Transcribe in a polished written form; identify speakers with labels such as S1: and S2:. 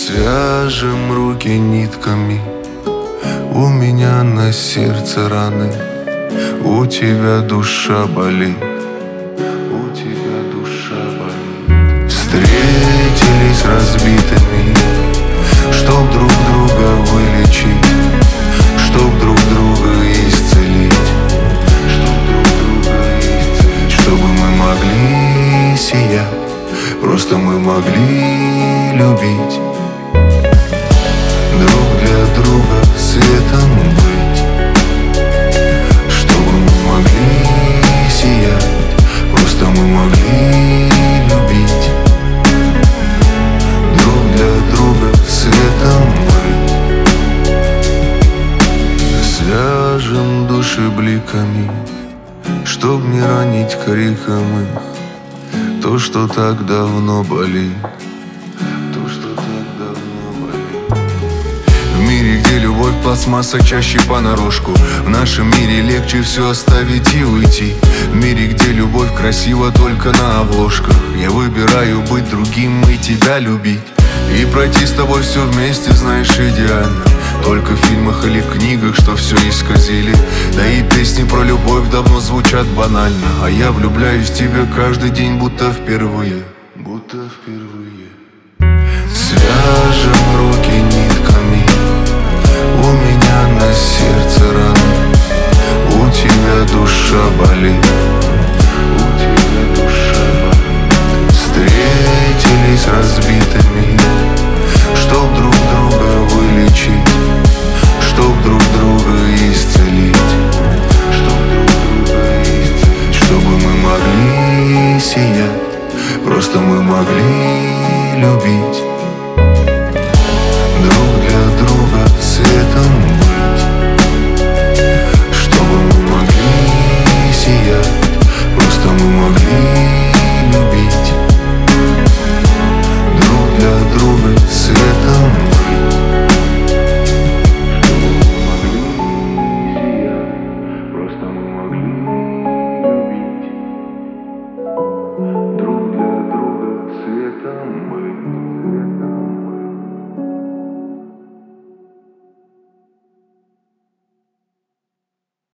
S1: Свяжем руки нитками, у меня на сердце раны, у тебя душа болит, у тебя душа болит. Встретились разбитыми, чтоб друг друга вылечить, чтоб друг друга исцелить, чтобы мы могли сиять, просто мы могли любить, друг для друга светом быть, чтобы мы могли сиять, просто мы могли любить, друг для друга светом быть. Свяжем души бликами, чтоб не ранить криком их то, что так давно болит. В мире, где любовь пластмасса чаще понарошку, в нашем мире легче все оставить и уйти. В мире, где любовь красива только на обложках, я выбираю быть другим и тебя любить, и пройти с тобой все вместе, знаешь, идеально. Только в фильмах или книгах, что все исказили. Да и песни про любовь давно звучат банально, а я влюбляюсь в тебя каждый день, будто впервые. Будто впервые. Свяжем руки нитками, у меня на сердце раны, у тебя душа болит, у тебя душа болит. Встретились разбитыми, чтоб друг друга вылечить, чтоб друг друга исцелить, чтобы мы могли сиять, просто мы могли любить, друг для друга светом быть, чтобы мы могли сиять,